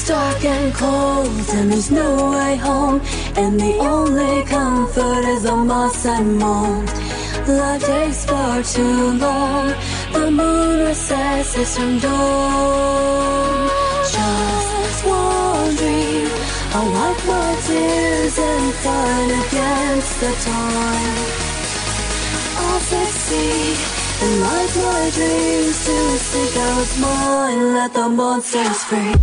dark and cold and there's no way home, and the only comfort is the moss and mold. Life takes far too long, the moon recesses from dawn. Just one dream, I'll wipe my tears and fight against the time. I'll succeed and light my dreams to seek out mine. Let the monsters free.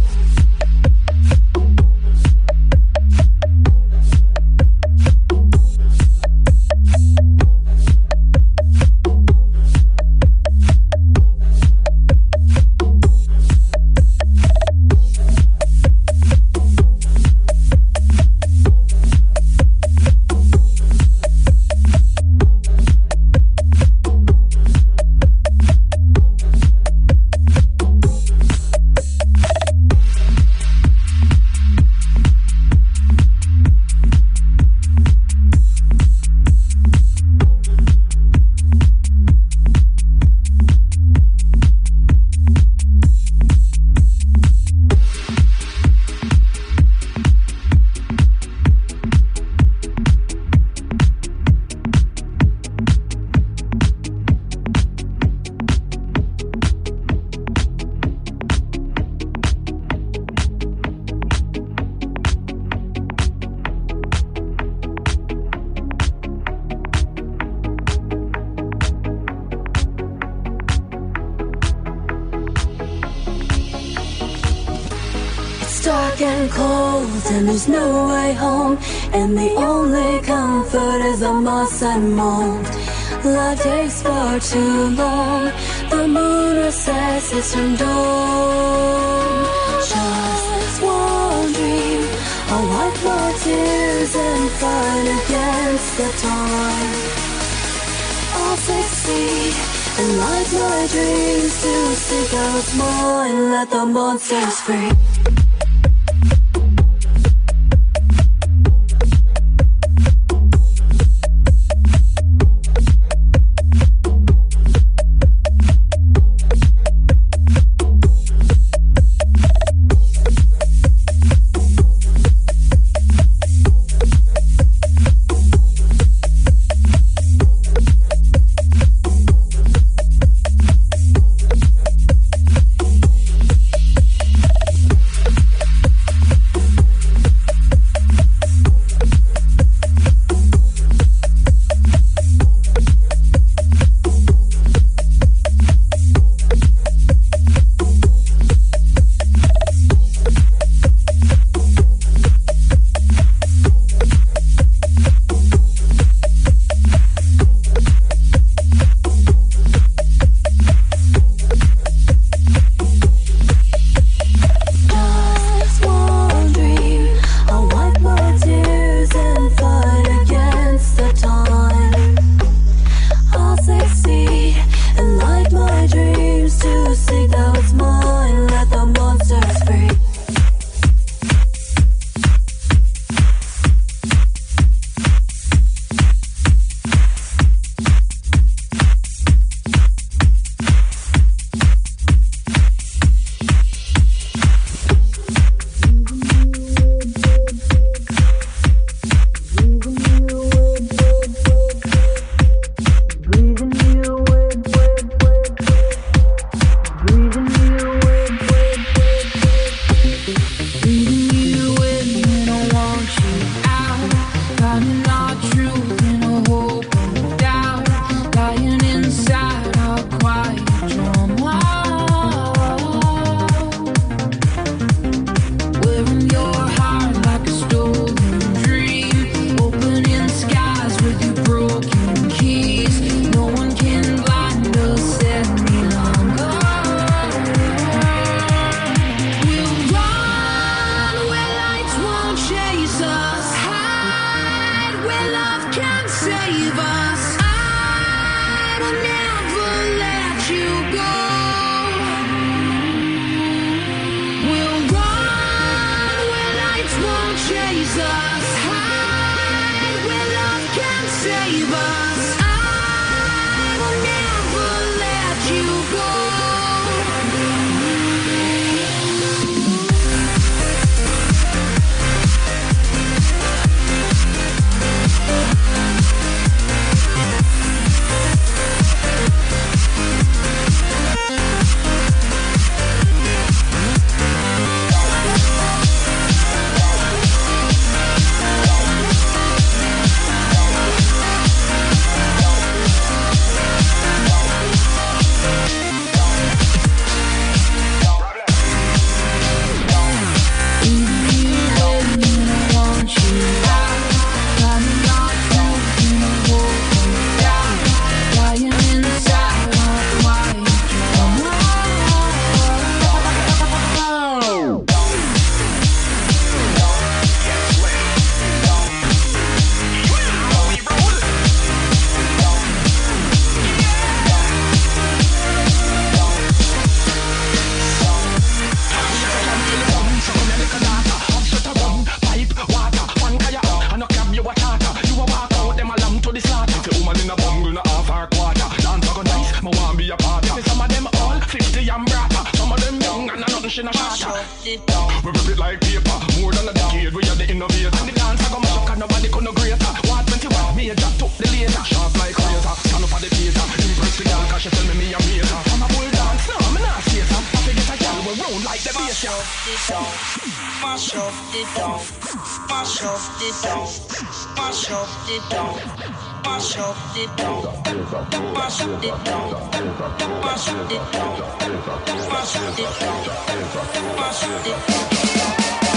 Dark and cold and there's no way home, and the only comfort is the moss and mold. Life takes far too long, the moon recesses from dawn. Just one dream, I'll wipe my tears and fight against the time. I'll succeed and light my dreams to seek out mine. Let the monsters free. pushing a shot. We rip it like paper, more than a decade. We are the innovator. And the dance I go mash up, cause nobody could no greater. 121 major, took the later. Sharp like razor, stand up at the theater. Impress the girl, cause she tell me a major. I'm a bull dance, no, I'm not skater. I forget a girl, we roll like the bass. Mash up the down, mash up the down, mash up the down, mash up the down, mash up the down, mash up the down, mash up the down, mash up the down.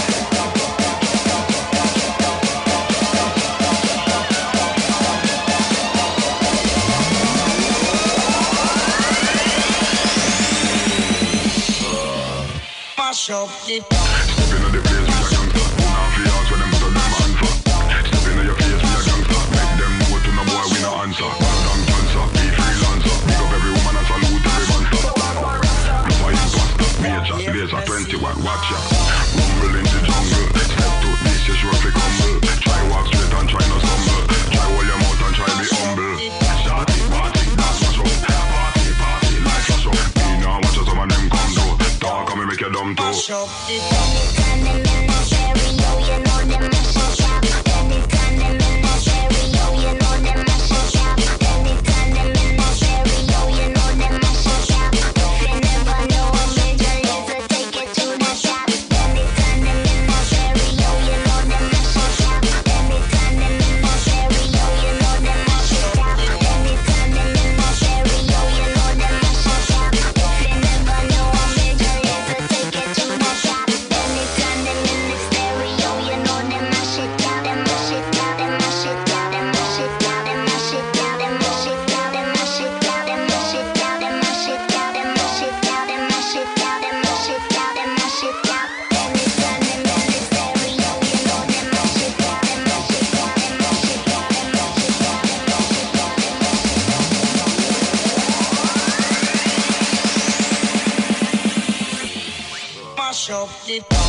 Mash up the down. Step into the place with a gangster. Who now fi ask when them put on them answer. Step into your face with a gangster. Make them know to no boy we no answer. One down cancer, be freelancer. Pick up every woman and salute every monster. Look for imposter, major, laser 21, watch ya. Rumble in the jungle. Step to this, you sure fi crumble. Try walk straight and try no stumble. Try hold your mouth and try be humble. Shawty, party, that's what's up. Party, party, like flash up. Me now watch as some of them come do. Talk and me make you dumb too. Mash up the anytime them in the stereo, you know them mash it up. Anytime them in the stereo, you know them mash it up. Anytime them in the stereo, you know them mash it up. If you never know a major laser, take it to the shop. Anytime them in the stereo, you know them mash it up. Anytime them in the stereo, you know them mash it up. Anytime them in the stereo, you know them mash it up. If you never know a major laser, take it to the shop. Anytime them in the stereo, you know them mash it up. Them mash it up, them mash it up, them mash it up, them mash it up, them mash it up, them mash it up, them mash it up, them mash it up, them mash it up, them mash it up, them mash it up, them mash it up. Anytime them in the stereo, you know them mash it up, them mash it up, them mash it up, them mash it up, them mash it up, them mash it up. Mash up the down.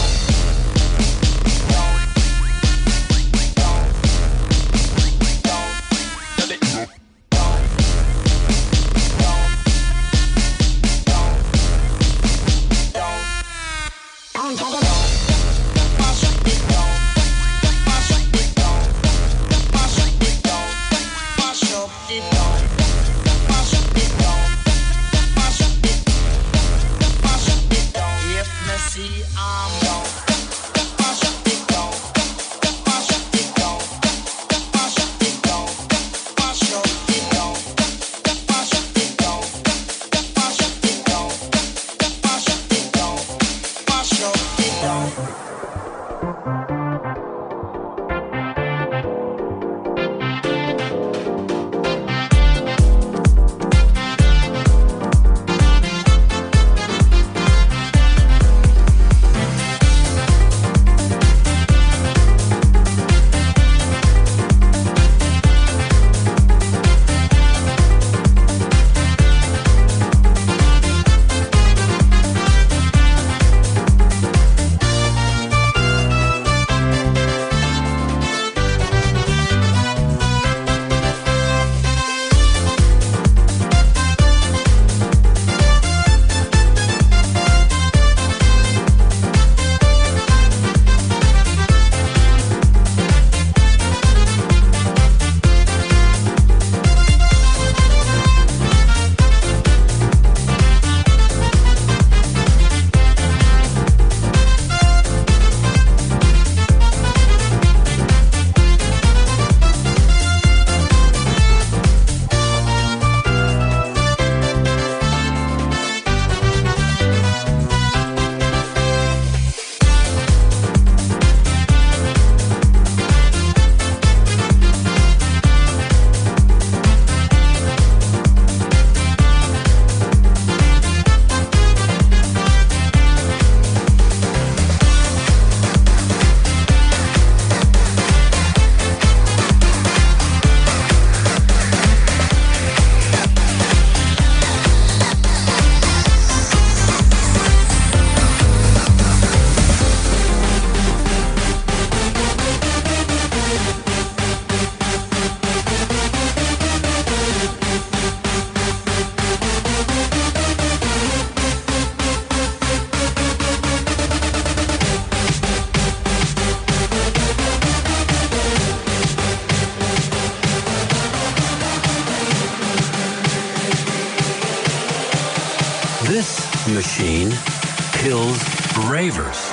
machine kills ravers.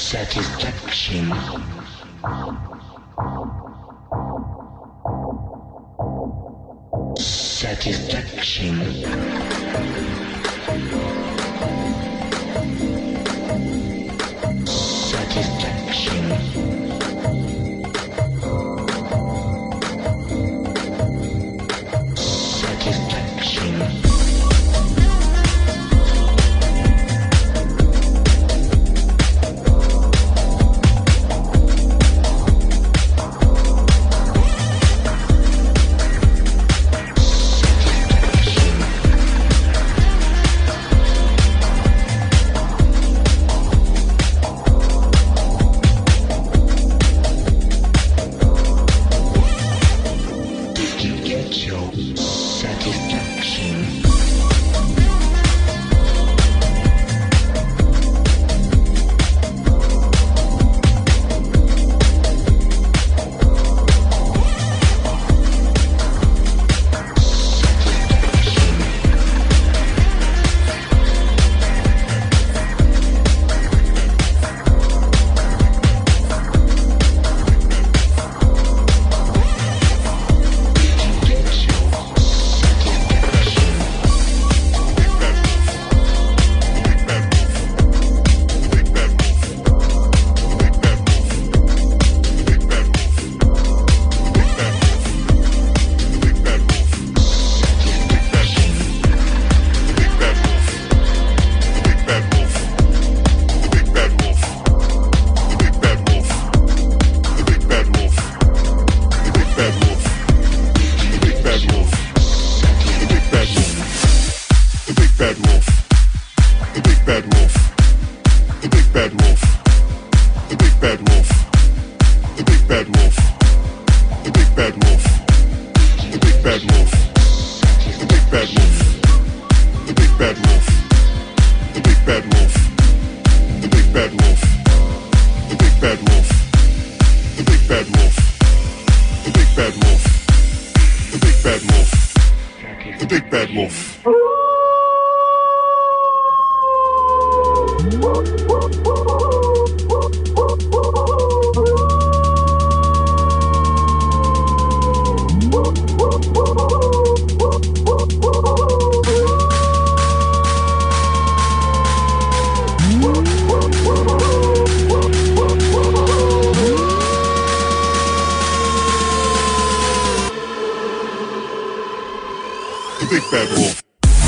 Satisfaction. Satisfaction. Satisfaction. Satisfaction. Big Bad Wolf.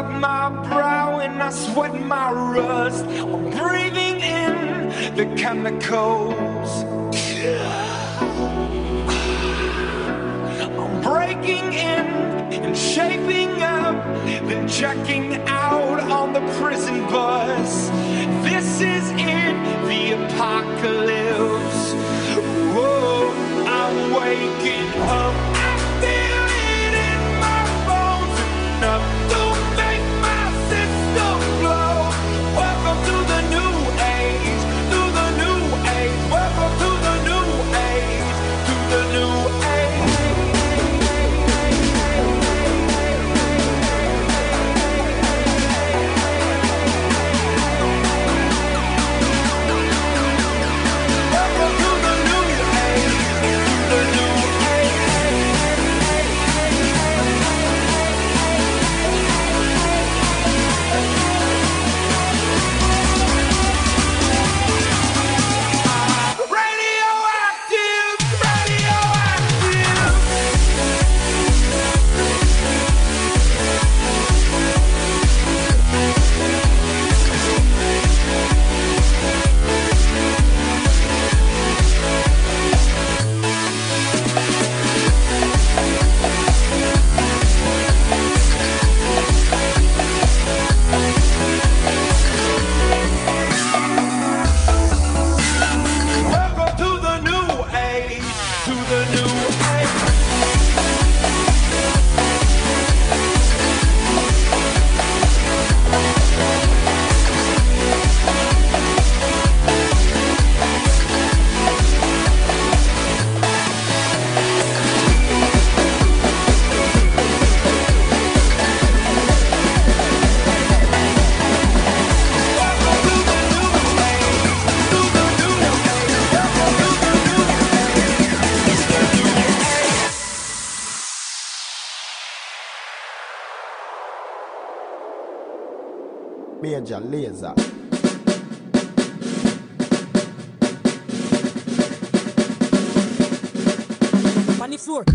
up my brow and I sweat my rust. I'm breathing in the chemicals. I'm breaking in and shaping up, then checking out on the prison bus. This is it, the apocalypse. Whoa, I'm waking up. I feel it in my bones, enough to make my system blow. Welcome to the new age, to the new age. Welcome to the new age, to the new age. Major Lazer. On the floor.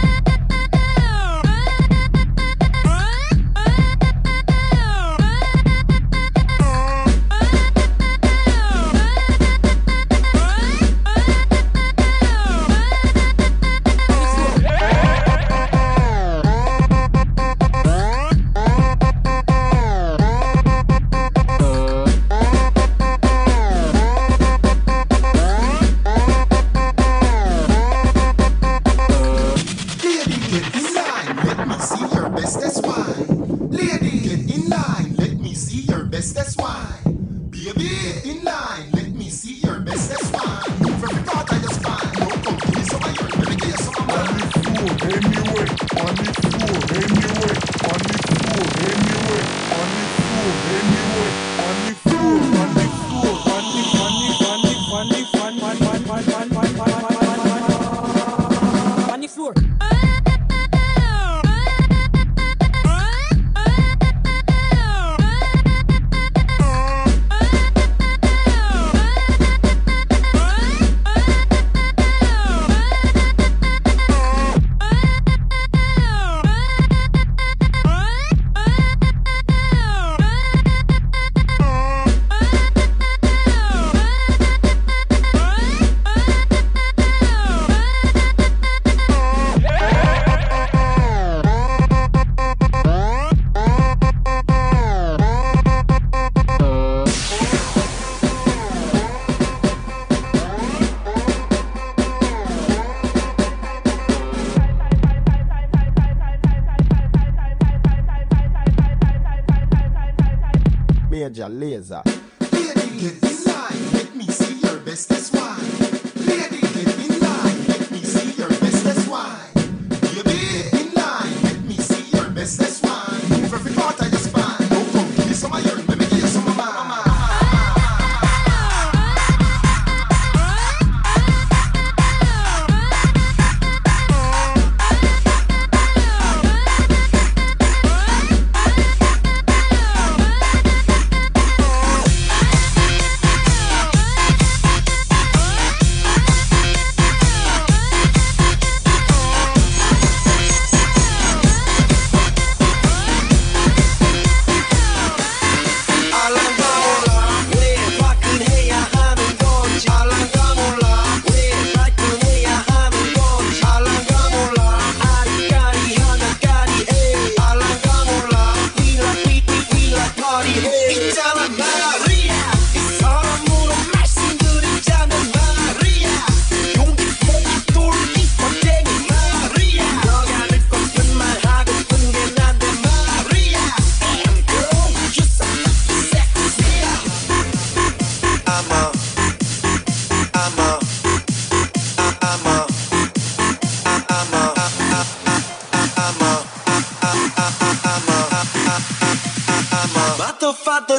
Major Lazer. Lady, get in line, let me see your bestest wine. Lady, get in line, let me see your bestest wine. Baby, get in line, let me see your bestest wine. Move every part of your spine. Don't come, give me some of your, let me give you some of mine.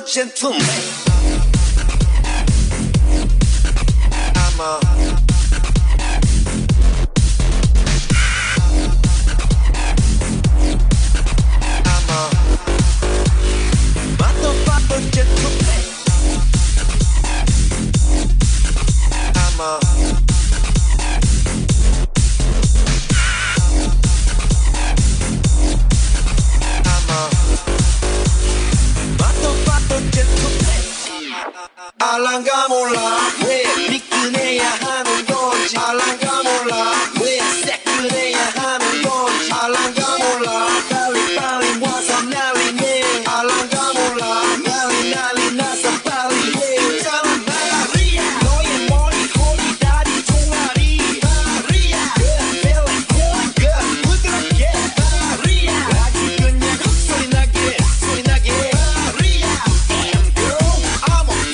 gentleman. I'm a motherfucker gentleman. I'm a 알랑가 몰라 왜 미끈해야 하는 건지 알랑가 몰라 왜 새끈해야 하는 건지 알랑가 몰라 빨리 와서 난리네 알랑가 몰라 난리 나서 빨리 해 있잖아 마리아 너의 머리 꼬리 다리 종아리 마리아 Good feeling good 부드럽게 마리아 아주 그냥 소리 나게 마리아 Damn girl I'm a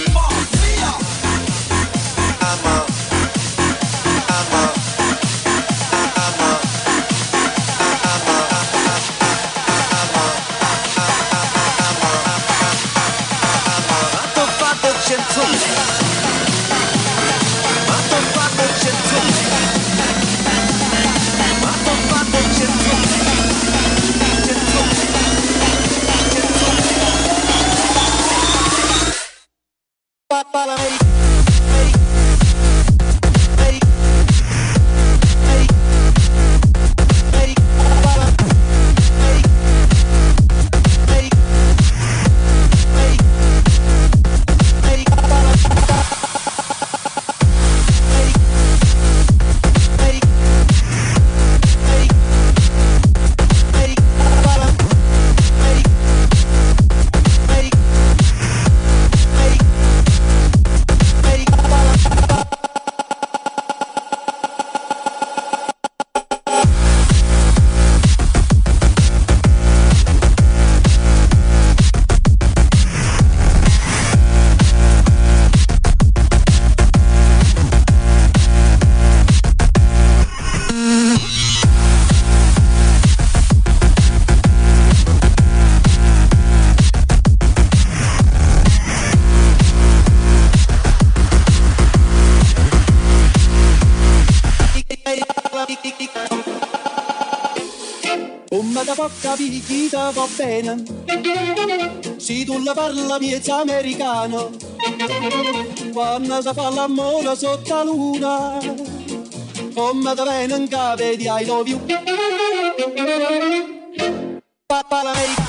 Come da porca picchita va bene, se tu la parla miezza americano, quando si fa l'amore sotto la luna, come da bene in cave di I love you. Papa l'America.